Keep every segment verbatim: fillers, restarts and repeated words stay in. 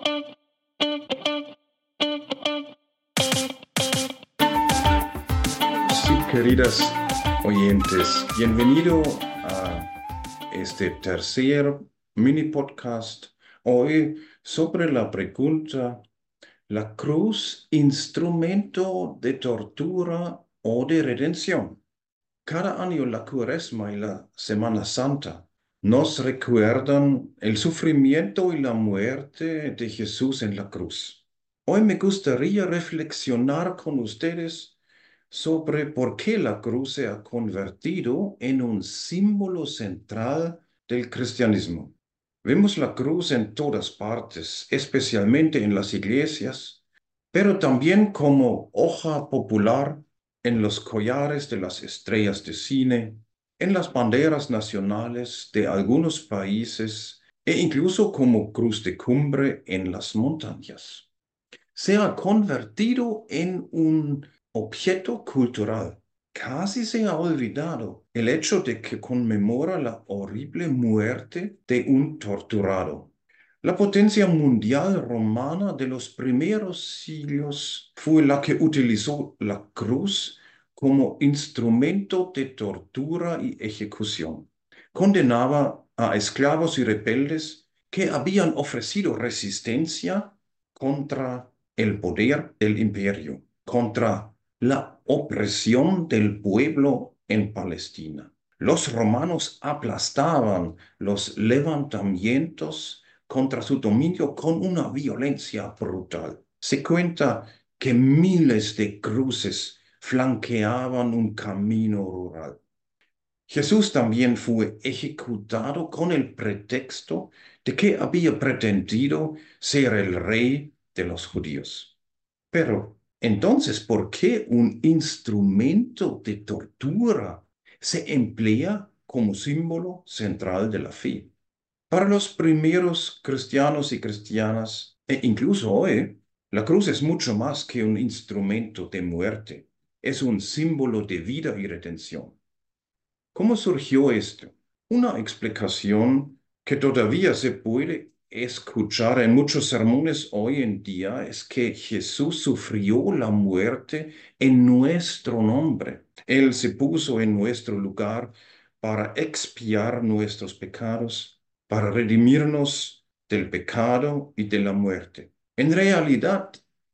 Sí, queridas oyentes, bienvenido a este tercer mini podcast. Hoy sobre la pregunta, ¿la cruz instrumento de tortura o de redención? Cada año la Cuaresma y la Semana Santa nos recuerdan el sufrimiento y la muerte de Jesús en la cruz. Hoy me gustaría reflexionar con ustedes sobre por qué la cruz se ha convertido en un símbolo central del cristianismo. Vemos la cruz en todas partes, especialmente en las iglesias, pero también como hoja popular en los collares de las estrellas de cine, en las banderas nacionales de algunos países e incluso como cruz de cumbre en las montañas. Se ha convertido en un objeto cultural. Casi se ha olvidado el hecho de que conmemora la horrible muerte de un torturado. La potencia mundial romana de los primeros siglos fue la que utilizó la cruz como instrumento de tortura y ejecución. Condenaba a esclavos y rebeldes que habían ofrecido resistencia contra el poder del imperio, contra la opresión del pueblo en Palestina. Los romanos aplastaban los levantamientos contra su dominio con una violencia brutal. Se cuenta que miles de cruces flanqueaban un camino rural. Jesús también fue ejecutado con el pretexto de que había pretendido ser el rey de los judíos. Pero entonces, ¿por qué un instrumento de tortura se emplea como símbolo central de la fe? Para los primeros cristianos y cristianas, e incluso hoy, la cruz es mucho más que un instrumento de muerte. Es un símbolo de vida y redención. ¿Cómo surgió esto? Una explicación que todavía se puede escuchar en muchos sermones hoy en día es que Jesús sufrió la muerte en nuestro nombre. Él se puso en nuestro lugar para expiar nuestros pecados, para redimirnos del pecado y de la muerte. En realidad,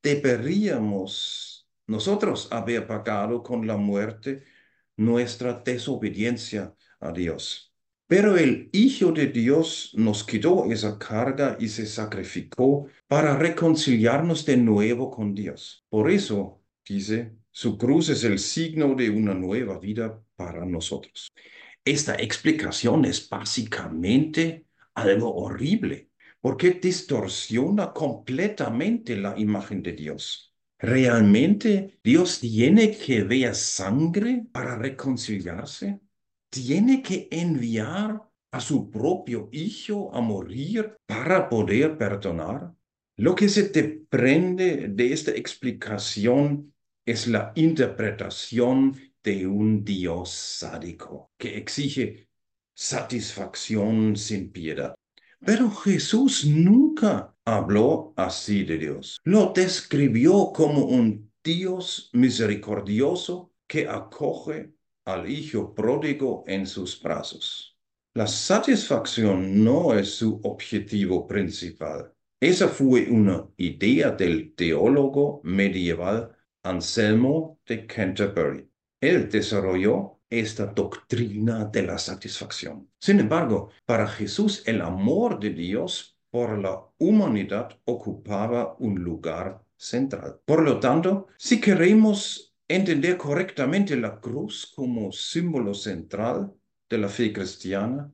deberíamos nosotros haber pagado con la muerte nuestra desobediencia a Dios. Pero el Hijo de Dios nos quitó esa carga y se sacrificó para reconciliarnos de nuevo con Dios. Por eso, dice, su cruz es el signo de una nueva vida para nosotros. Esta explicación es básicamente algo horrible, porque distorsiona completamente la imagen de Dios. ¿Realmente Dios tiene que ver sangre para reconciliarse? ¿Tiene que enviar a su propio Hijo a morir para poder perdonar? Lo que se desprende de esta explicación es la interpretación de un Dios sádico que exige satisfacción sin piedad. Pero Jesús nunca habló así de Dios. Lo describió como un Dios misericordioso que acoge al hijo pródigo en sus brazos. La satisfacción no es su objetivo principal. Esa fue una idea del teólogo medieval Anselmo de Canterbury. Él desarrolló esta doctrina de la satisfacción. Sin embargo, para Jesús el amor de Dios por la humanidad ocupaba un lugar central. Por lo tanto, si queremos entender correctamente la cruz como símbolo central de la fe cristiana,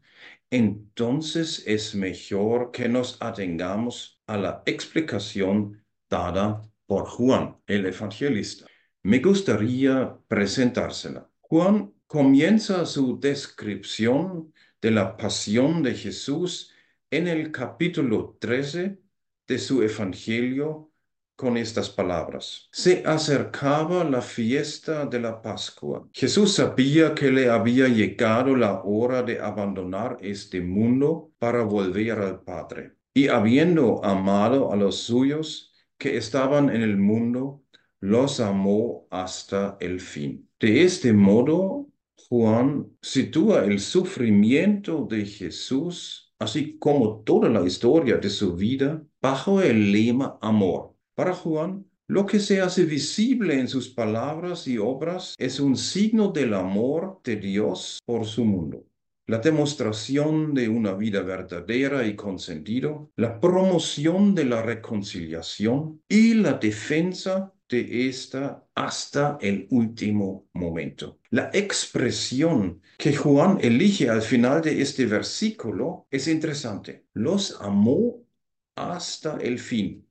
entonces es mejor que nos atengamos a la explicación dada por Juan, el evangelista. Me gustaría presentársela. Juan comienza su descripción de la pasión de Jesús en el capítulo trece de su evangelio con estas palabras. Se acercaba la fiesta de la Pascua. Jesús sabía que le había llegado la hora de abandonar este mundo para volver al Padre. Y habiendo amado a los suyos que estaban en el mundo, los amó hasta el fin. De este modo, Juan sitúa el sufrimiento de Jesús, así como toda la historia de su vida, bajo el lema amor. Para Juan, lo que se hace visible en sus palabras y obras es un signo del amor de Dios por su mundo. La demostración de una vida verdadera y con sentido, la promoción de la reconciliación y la defensa de esta hasta el último momento. La expresión que Juan elige al final de este versículo es interesante. Los amó hasta el fin.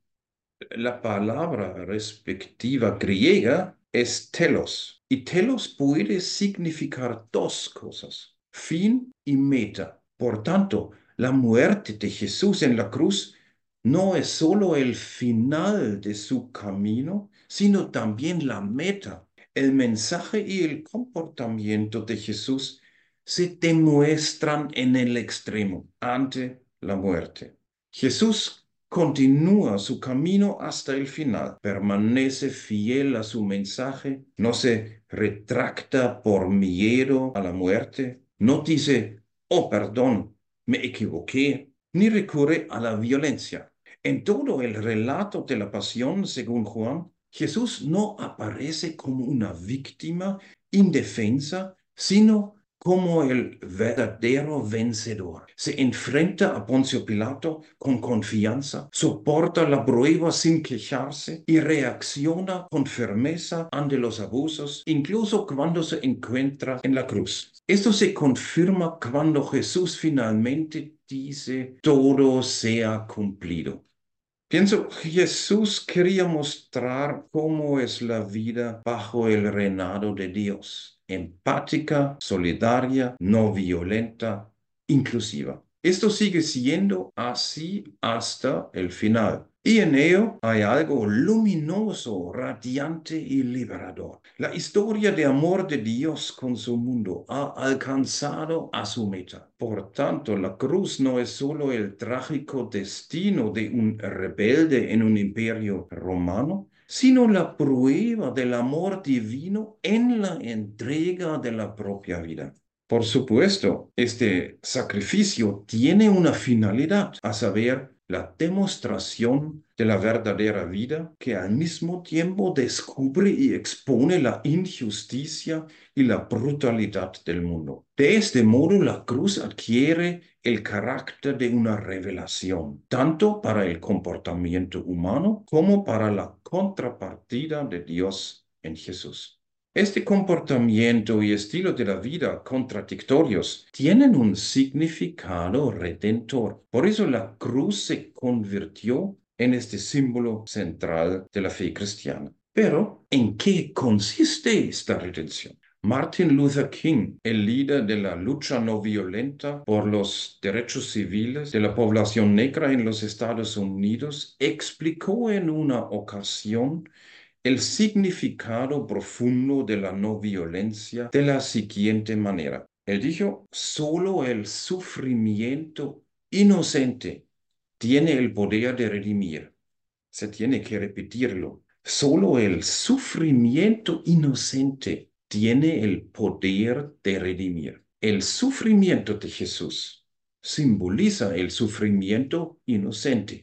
La palabra respectiva griega es telos, y telos puede significar dos cosas, fin y meta. Por tanto, la muerte de Jesús en la cruz no es solo el final de su camino, sino también la meta. El mensaje y el comportamiento de Jesús se demuestran en el extremo, ante la muerte. Jesús continúa su camino hasta el final, permanece fiel a su mensaje, no se retracta por miedo a la muerte, no dice, oh, perdón, me equivoqué, ni recurre a la violencia. En todo el relato de la pasión, según Juan, Jesús no aparece como una víctima indefensa, sino como el verdadero vencedor. Se enfrenta a Poncio Pilato con confianza, soporta la prueba sin quejarse y reacciona con firmeza ante los abusos, incluso cuando se encuentra en la cruz. Esto se confirma cuando Jesús finalmente dice, todo sea cumplido. Pienso, Jesús quería mostrar cómo es la vida bajo el reinado de Dios, empática, solidaria, no violenta, inclusiva. Esto sigue siendo así hasta el final. Y en ello hay algo luminoso, radiante y liberador. La historia de amor de Dios con su mundo ha alcanzado a su meta. Por tanto, la cruz no es solo el trágico destino de un rebelde en un imperio romano, sino la prueba del amor divino en la entrega de la propia vida. Por supuesto, este sacrificio tiene una finalidad, a saber, la demostración de la verdadera vida que al mismo tiempo descubre y expone la injusticia y la brutalidad del mundo. De este modo, la cruz adquiere el carácter de una revelación, tanto para el comportamiento humano como para la contrapartida de Dios en Jesús. Este comportamiento y estilo de la vida contradictorios tienen un significado redentor. Por eso la cruz se convirtió en este símbolo central de la fe cristiana. Pero, ¿en qué consiste esta redención? Martin Luther King, el líder de la lucha no violenta por los derechos civiles de la población negra en los Estados Unidos, explicó en una ocasión el significado profundo de la no violencia de la siguiente manera. Él dijo, solo el sufrimiento inocente tiene el poder de redimir. Se tiene que repetirlo. Solo el sufrimiento inocente tiene el poder de redimir. El sufrimiento de Jesús simboliza el sufrimiento inocente.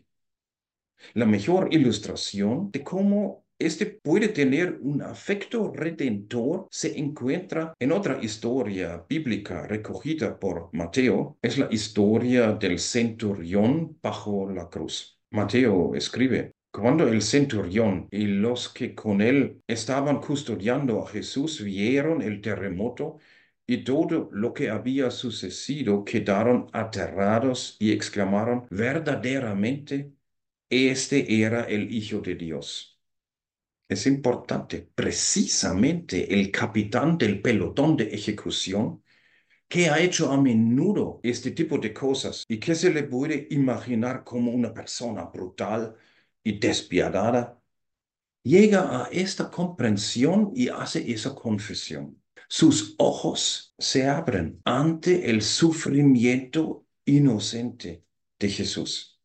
La mejor ilustración de cómo este puede tener un afecto redentor se encuentra en otra historia bíblica recogida por Mateo. Es la historia del centurión bajo la cruz. Mateo escribe, cuando el centurión y los que con él estaban custodiando a Jesús vieron el terremoto y todo lo que había sucedido, quedaron aterrados y exclamaron, verdaderamente, este era el Hijo de Dios. Es importante, precisamente el capitán del pelotón de ejecución, que ha hecho a menudo este tipo de cosas y que se le puede imaginar como una persona brutal y despiadada, llega a esta comprensión y hace esa confesión. Sus ojos se abren ante el sufrimiento inocente de Jesús.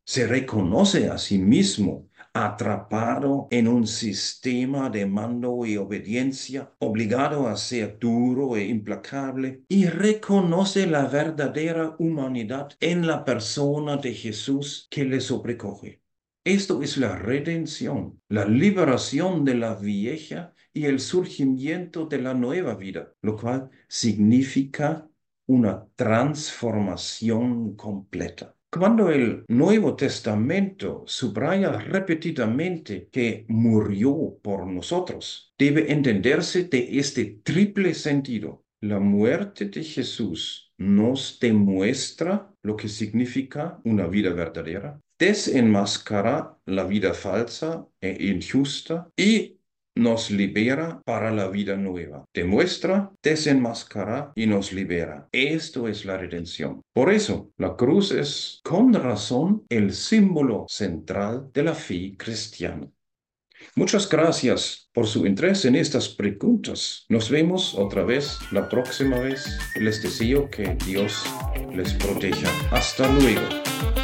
Se reconoce a sí mismo atrapado en un sistema de mando y obediencia, obligado a ser duro e implacable, y reconoce la verdadera humanidad en la persona de Jesús que le sobrecoge. Esto es la redención, la liberación de la vieja y el surgimiento de la nueva vida, lo cual significa una transformación completa. Cuando el Nuevo Testamento subraya repetidamente que murió por nosotros, debe entenderse de este triple sentido. La muerte de Jesús nos demuestra lo que significa una vida verdadera, desenmascara la vida falsa e injusta y nos libera para la vida nueva. Demuestra, desenmascara y nos libera. Esto es la redención. Por eso, la cruz es con razón el símbolo central de la fe cristiana. Muchas gracias por su interés en estas preguntas. Nos vemos otra vez la próxima vez. Les deseo que Dios les proteja. Hasta luego.